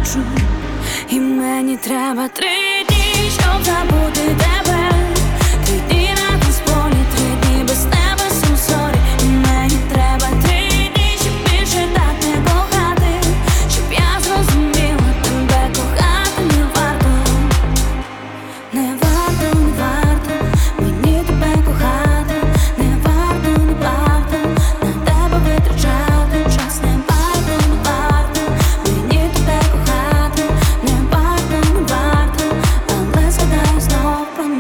хочу, і мені треба 3 дні, щоб забути тебе. 3 дні на